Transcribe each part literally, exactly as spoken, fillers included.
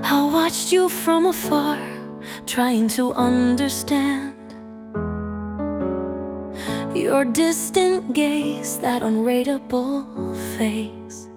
I watched you from afar, trying to understand your distant gaze, that unreadable face.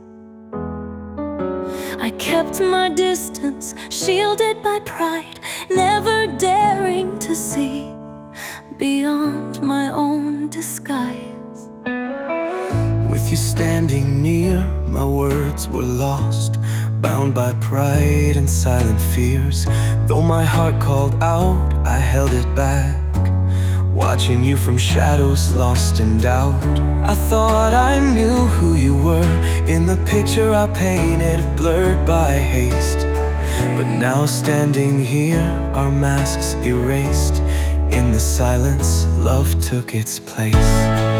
I kept my distance, shielded by pride, never daring to see beyond my own disguise. With you standing near, my words were lost, bound by pride and silent fears. Though my heart called out, I held it back, watching you from shadows lost in doubt. I thought I knew who you were in the picture I painted, blurred by haste. But now standing here, our masks erased. In the silence, love took its place.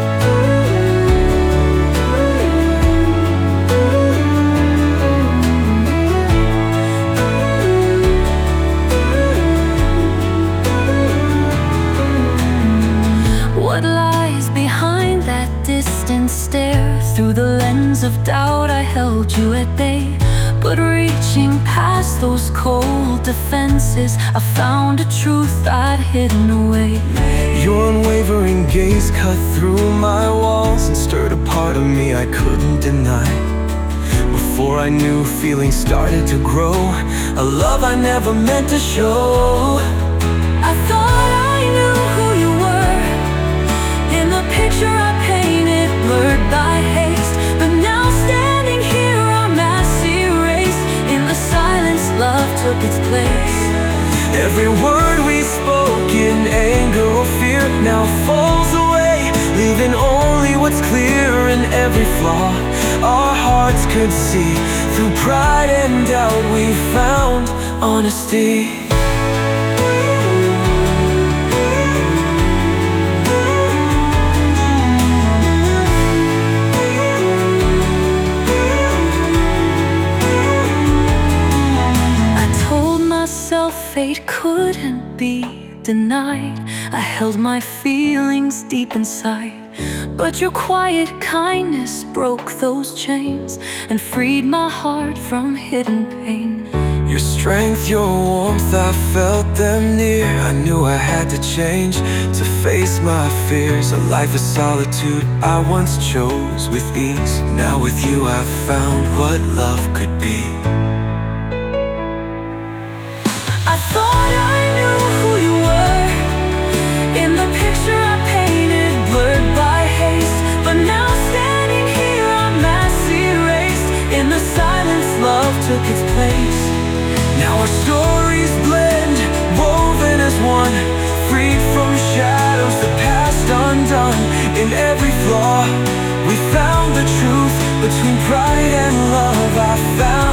What lies behind that distant stare? Through the lens of doubt I held you at bay. But reaching past those cold defenses, I found a truth I'd hidden away. Your unwavering gaze cut through my walls and stirred a part of me I couldn't deny. Before I knew, feelings started to grow, a love I never meant to show. I thought I knew who you were in the picture I painted, blurred by haste. But now standing here, our masks erased. In the silence, love took its place. Every word we spoke in anger or fear now falls away, leaving only what's clear in every flaw our hearts could see. Through pride and doubt we found honesty. Fate couldn't be denied. I held my feelings deep inside, but your quiet kindness broke those chains and freed my heart from hidden pain. Your strength, your warmth, I felt them near. I knew I had to change to face my fears. A life of solitude I once chose with ease. Now with you I've found what love could be. I thought I knew who you were in the picture I painted, blurred by haste. But now standing here, our masks erased. In the silence, love took its place. Now our stories blend, woven as one, freed from shadows, the past undone. In every flaw, we found the truth. Between pride and love, I found